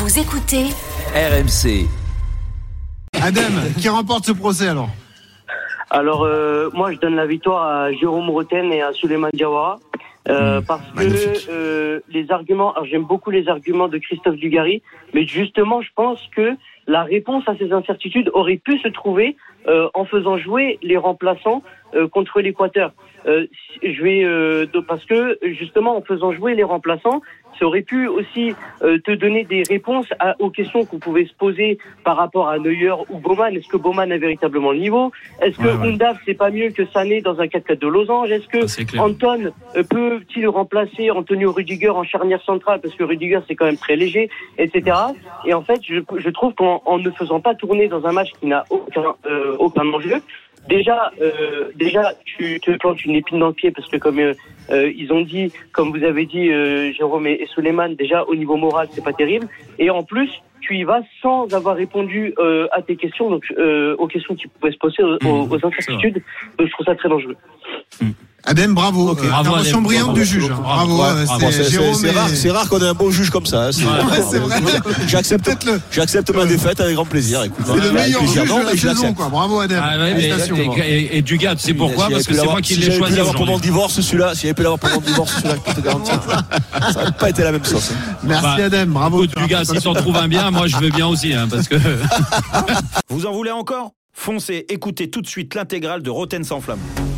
Vous écoutez RMC. Adem, qui remporte ce procès alors? Alors, moi, je donne la victoire à Jérôme Roten et à Souleymane Diawara. Parce que les arguments, alors j'aime beaucoup les arguments de Christophe Dugarry, mais justement, je pense que la réponse à ces incertitudes aurait pu se trouver en faisant jouer les remplaçants contre l'Équateur. Parce que justement, en faisant jouer les remplaçants, ça aurait pu aussi te donner des réponses aux questions qu'on pouvait se poser par rapport à Neuer ou Baumann. Est-ce que Baumann a véritablement le niveau? Est-ce que Undav, c'est pas mieux que Sané dans un 4-4 de losange? Est-ce que Anton peut-il remplacer Antonio Rudiger en charnière centrale? Parce que Rudiger, c'est quand même très léger, etc. Et en fait, je trouve qu'en ne faisant pas tourner dans un match qui n'a aucun enjeu, Déjà, tu te plantes une épine dans le pied parce que comme ils ont dit, comme vous avez dit, Jérôme et Souleymane, déjà au niveau moral, c'est pas terrible. Et en plus, tu y vas sans avoir répondu à tes questions, donc aux questions qui pouvaient se poser, aux incertitudes. Donc je trouve ça très dangereux. Adem, bravo. Intervention brillante du juge. Bravo. C'est rare qu'on ait un bon juge comme ça. C'est vrai. J'accepte ma défaite avec grand plaisir. Écoute, c'est le meilleur juge de la saison, quoi. Bravo, Adem. Et Dugas, tu sais pourquoi? Parce que c'est moi qui l'ai choisi. Si j'avais pu l'avoir pour mon divorce, celui-là, je peux te garantir. Ça n'aurait pas été la même sauce. Merci, Adem. Bravo. Dugas, s'il s'en trouve un bien, moi je veux bien aussi, parce que. Vous en voulez encore? Foncez, écoutez tout de suite l'intégrale de Roten sans flamme.